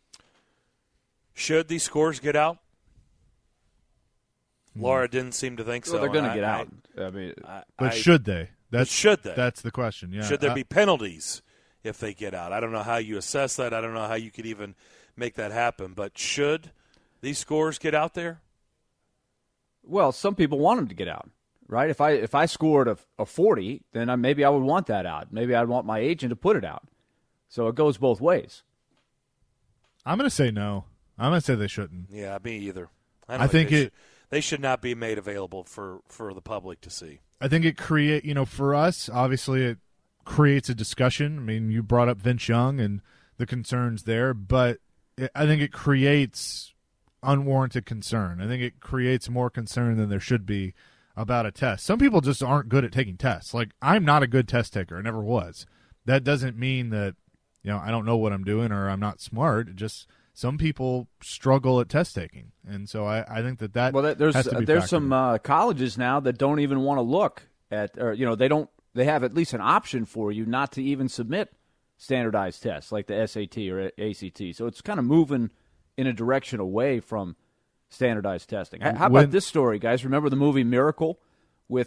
Should these scores get out? Laura didn't seem to think so. They're going to get out. But should they? Should they? That's the question. Yeah. Should there be penalties if they get out? I don't know how you assess that. I don't know how you could even make that happen. But should these scores get out there? Well, some people want them to get out, right? If I scored a 40, then maybe I would want that out. Maybe I'd want my agent to put it out. So it goes both ways. I'm going to say no. I'm going to say they shouldn't. Yeah, me either. I think they should not be made available for the public to see. I think it for us, obviously it creates a discussion. I mean, you brought up Vince Young and the concerns there, but I think it creates unwarranted concern. I think it creates more concern than there should be about a test. Some people just aren't good at taking tests. Like, I'm not a good test taker. I never was. That doesn't mean that, I don't know what I'm doing or I'm not smart. It just some people struggle at test taking, and so I think that well, there's some colleges now that don't even want to look at, or they have at least an option for you not to even submit standardized tests like the SAT or ACT. So it's kind of moving in a direction away from standardized testing. How about this story, guys? Remember the movie Miracle with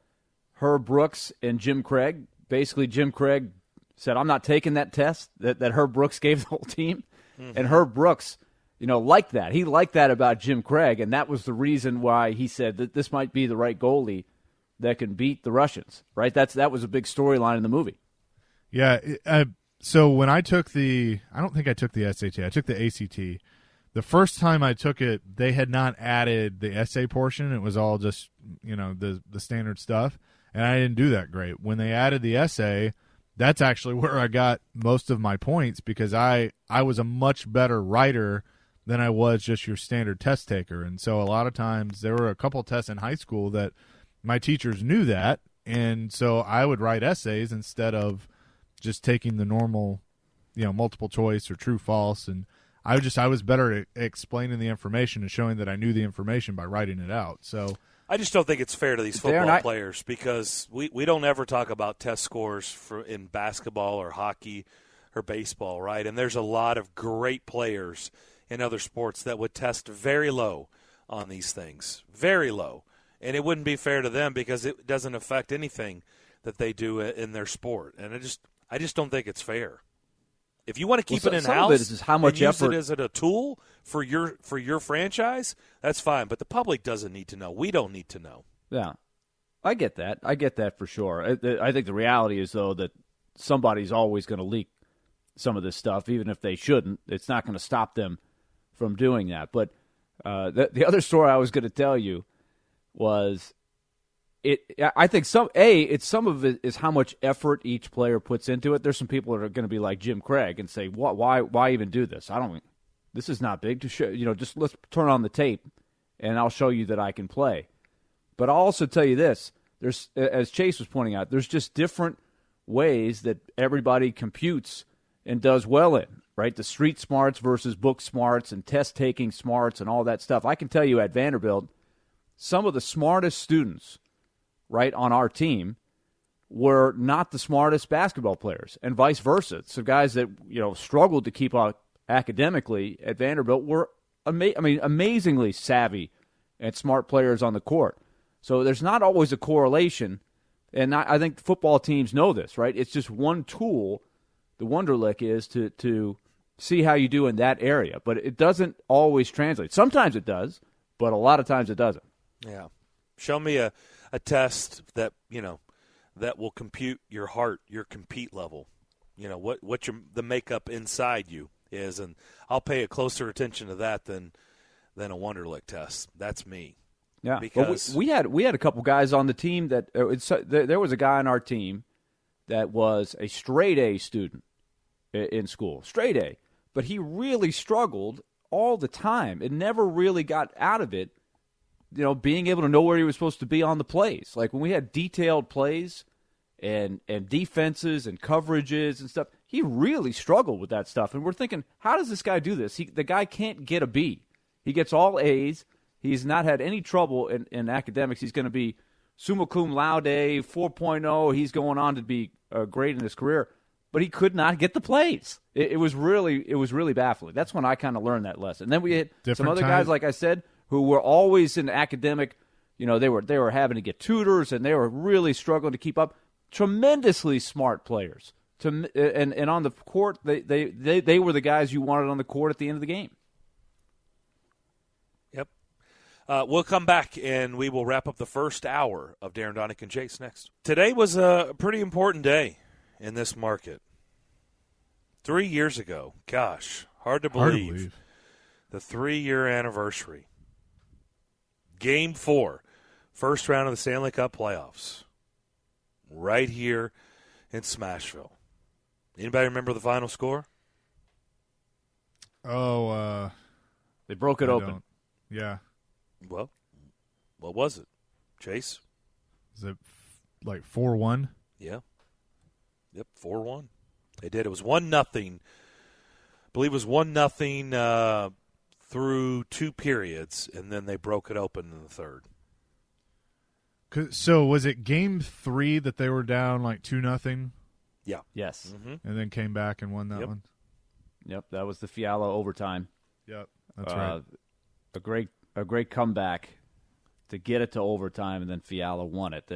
Herb Brooks and Jim Craig? Basically, Jim Craig said, "I'm not taking that test that Herb Brooks gave the whole team." And Herb Brooks, liked that. He liked that about Jim Craig, and that was the reason why he said that this might be the right goalie that can beat the Russians, right? That was a big storyline in the movie. Yeah, so when I took I don't think I took the SAT. I took the ACT. The first time I took it, they had not added the essay portion. It was all just, the standard stuff, and I didn't do that great. When they added the essay, that's actually where I got most of my points because I was a much better writer than I was just your standard test taker. And so a lot of times there were a couple tests in high school that my teachers knew that, and so I would write essays instead of just taking the normal, multiple choice or true false. And I was better at explaining the information and showing that I knew the information by writing it out. So I just don't think it's fair to these football players because we don't ever talk about test scores in basketball or hockey or baseball, right? And there's a lot of great players in other sports that would test very low on these things, very low. And it wouldn't be fair to them because it doesn't affect anything that they do in their sport. And I just don't think it's fair. If you want to keep it in some house, of it is how much and effort. use it as a tool for your franchise, that's fine. But the public doesn't need to know. We don't need to know. Yeah, I get that. I get that for sure. I think the reality is, though, that somebody's always going to leak some of this stuff, even if they shouldn't. It's not going to stop them from doing that. But the other story I was going to tell you was I think some of it is how much effort each player puts into it. There's some people that are going to be like Jim Craig and say, why even do this? This is not big to show. Just let's turn on the tape, and I'll show you that I can play. But I'll also tell you this: there's, as Chase was pointing out, there's just different ways that everybody computes and does well in. Right, the street smarts versus book smarts and test taking smarts and all that stuff. I can tell you at Vanderbilt, some of the smartest students, right, on our team were not the smartest basketball players, and vice versa. So guys that struggled to keep up academically at Vanderbilt were amazingly savvy and smart players on the court. So there's not always a correlation, and I think football teams know this, right? It's just one tool. The Wonderlic is to see how you do in that area, but it doesn't always translate. Sometimes it does, but a lot of times it doesn't. Yeah, show me a test that that will compute your heart, your compete level. What the makeup inside you is, and I'll pay a closer attention to that than a Wonderlic test. That's me. Yeah, because we had a couple guys on the team that there was a guy on our team that was a straight A student in school, straight A, but he really struggled all the time and never really got out of it. Being able to know where he was supposed to be on the plays. Like when we had detailed plays and defenses and coverages and stuff, he really struggled with that stuff. And we're thinking, how does this guy do this? The guy can't get a B. He gets all A's. He's not had any trouble in academics. He's going to be summa cum laude, 4.0. He's going on to be great in his career. But he could not get the plays. It was really baffling. That's when I kind of learned that lesson. And then we had some other guys, like I said, who were always in academic, they were having to get tutors, and they were really struggling to keep up. Tremendously smart players. And on the court, they were the guys you wanted on the court at the end of the game. Yep. We'll come back, and we will wrap up the first hour of Darren Donick and Chase next. Today was a pretty important day in this market. 3 years ago. Gosh, hard to believe. The 3-year anniversary. Game 4, first round of the Stanley Cup playoffs, right here in Smashville. Anybody remember the final score? Oh, they broke it open. Don't. Yeah. Well, what was it, Chase? Is it like 4-1? Yeah. Yep, 4-1. They did. It was 1-0. I believe it was 1-0. Through 2 periods, and then they broke it open in the third. So was it game 3 that they were down like 2-0? Yeah. Yes. Mm-hmm. And then came back and won that one? Yep, that was the Fiala overtime. Yep, that's right. A great comeback to get it to overtime, and then Fiala won it.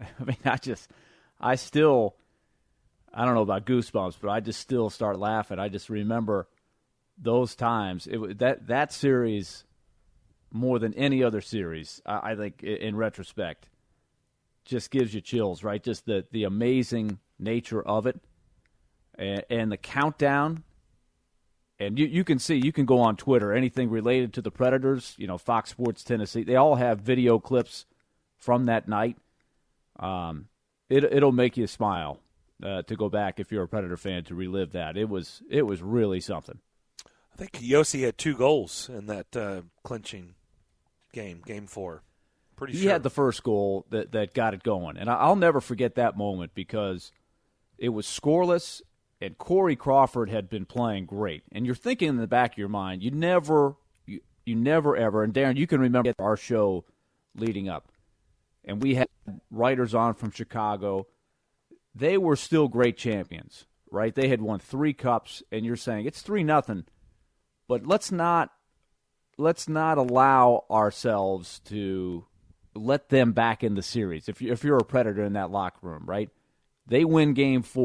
I don't know about goosebumps, but I just still start laughing. I just remember those times. That series, more than any other series, I think in retrospect, just gives you chills, right? Just the amazing nature of it, and the countdown. And you can see, you can go on Twitter, anything related to the Predators, Fox Sports Tennessee, they all have video clips from that night. It'll make you smile to go back, if you're a Predator fan, to relive that. It was really something. I think Yossi had 2 goals in that clinching game, Game 4. Pretty sure. He had the first goal that got it going. And I'll never forget that moment, because it was scoreless, and Corey Crawford had been playing great. And you're thinking in the back of your mind, you never ever, and Darren, you can remember our show leading up, and we had writers on from Chicago. They were still great champions, right? They had won 3 cups, and you're saying it's 3-0. But let's not allow ourselves to let them back in the series. If you're a Predator in that locker room, right? They win Game 4.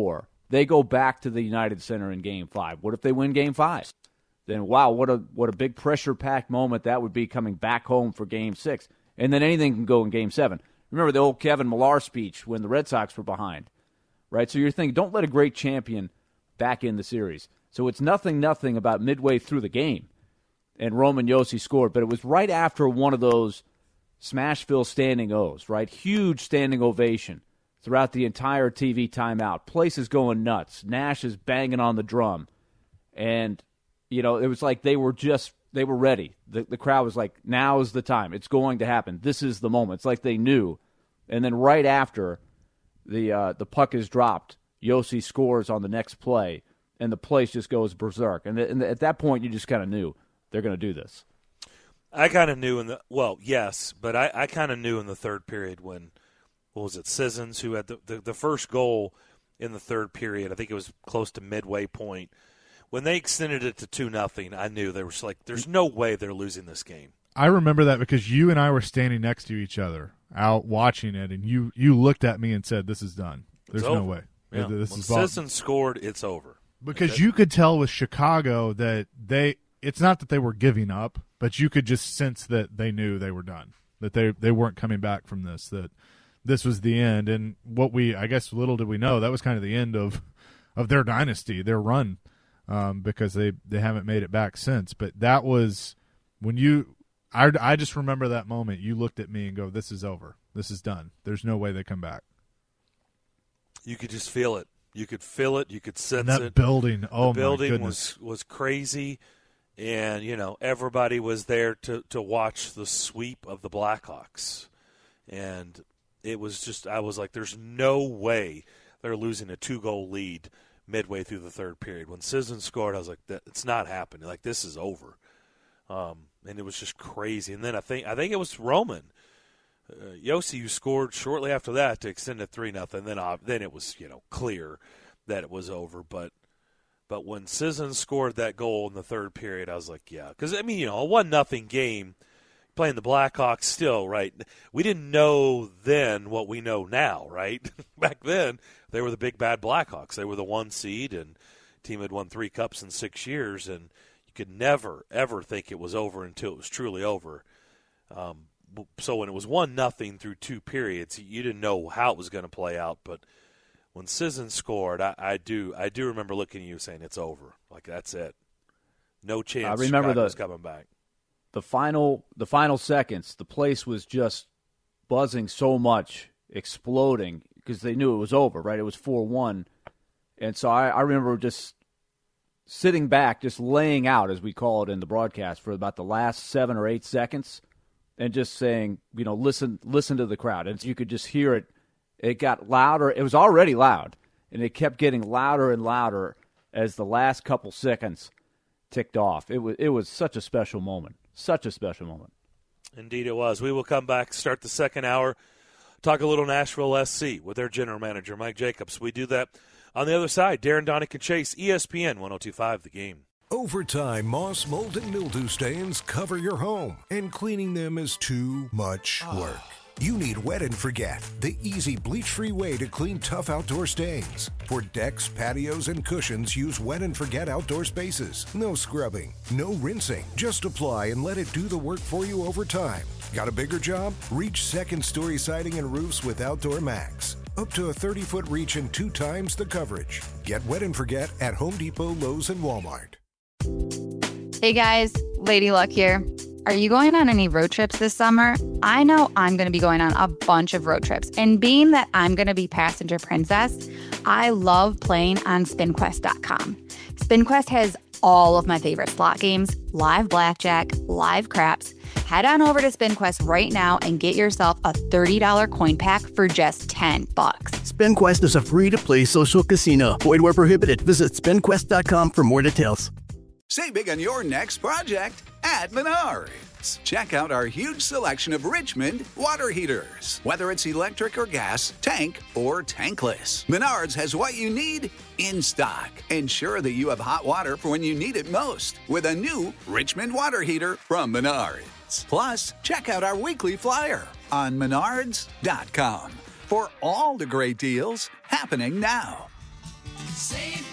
They go back to the United Center in Game 5. What if they win Game 5? Then, wow, what a big pressure-packed moment that would be coming back home for Game 6. And then anything can go in Game 7. Remember the old Kevin Millar speech when the Red Sox were behind, right? So you're thinking, don't let a great champion back in the series. So it's nothing about midway through the game. And Roman Josi scored, but it was right after one of those Smashville standing O's, right? Huge standing ovation throughout the entire TV timeout. Place is going nuts. Nash is banging on the drum. And, it was like they were ready. The crowd was like, now is the time. It's going to happen. This is the moment. It's like they knew. And then right after the puck is dropped, Josi scores on the next play, and the place just goes berserk. And at that point, you just kind of knew they're going to do this. I kind of knew yes, but I kind of knew in the third period when, what was it, Sissons, who had the first goal in the third period. I think it was close to midway point. When they extended it to 2-0, I knew there was there's no way they're losing this game. I remember that because you and I were standing next to each other out watching it, and you looked at me and said, "This is done. There's no way. Yeah. When Sissons scored, it's over." Because you could tell with Chicago that it's not that they were giving up, but you could just sense that they knew they were done, that they weren't coming back from this, that this was the end. And I guess little did we know, that was kind of the end of their dynasty, their run, because they haven't made it back since. But that was when I just remember that moment. You looked at me and go, "This is over. This is done. There's no way they come back." You could just feel it. You could feel it. You could sense that it. Building, the building was crazy, and everybody was there to watch the sweep of the Blackhawks, and it was just, I was like, "There's no way they're losing a 2-goal lead midway through the third period." When Sissons scored, I was like, "It's not happening. Like, this is over," and it was just crazy. And then I think it was Roman Josi who scored shortly after that to extend it 3-0. Then it was clear that it was over. But when Sissons scored that goal in the third period, I was like, yeah, because a 1-0 game playing the Blackhawks still, right? We didn't know then what we know now, right? Back then they were the big bad Blackhawks. They were the 1 seed, and the team had won 3 cups in 6 years, and you could never ever think it was over until it was truly over. So when it was 1-0 through 2 periods, you didn't know how it was going to play out. But when Sissons scored, I do remember looking at you saying, "It's over. Like, that's it. No chance." I remember Chicago's coming back. The final seconds, the place was just buzzing so much, exploding, because they knew it was over. Right, it was 4-1, and so I remember just sitting back, just laying out, as we call it in the broadcast, for about the last 7 or 8 seconds. And just saying, listen to the crowd. And you could just hear it. It got louder. It was already loud, and it kept getting louder and louder as the last couple seconds ticked off. It was such a special moment. Such a special moment. Indeed it was. We will come back, start the second hour, talk a little Nashville SC with their general manager, Mike Jacobs. We do that on the other side. Darren, Donick, and Chase, ESPN 102.5 The Game. Over time, moss, mold, and mildew stains cover your home, and cleaning them is too much work. You need Wet and Forget, the easy bleach-free way to clean tough outdoor stains. For decks, patios, and cushions, use Wet and Forget Outdoor Spaces. No scrubbing, no rinsing. Just apply and let it do the work for you over time. Got a bigger job? Reach second-story siding and roofs with Outdoor Max. Up to a 30-foot reach and 2 times the coverage. Get Wet and Forget at Home Depot, Lowe's, and Walmart. Hey guys, Lady Luck here. Are you going on any road trips this summer? I know I'm going to be going on a bunch of road trips. And being that I'm going to be passenger princess, I love playing on SpinQuest.com. SpinQuest has all of my favorite slot games, live blackjack, live craps. Head on over to SpinQuest right now and get yourself a $30 coin pack for just $10. SpinQuest is a free-to-play social casino. Void where prohibited. Visit SpinQuest.com for more details. Save big on your next project at Menards. Check out our huge selection of Richmond water heaters. Whether it's electric or gas, tank or tankless, Menards has what you need in stock. Ensure that you have hot water for when you need it most with a new Richmond water heater from Menards. Plus, check out our weekly flyer on menards.com for all the great deals happening now. Save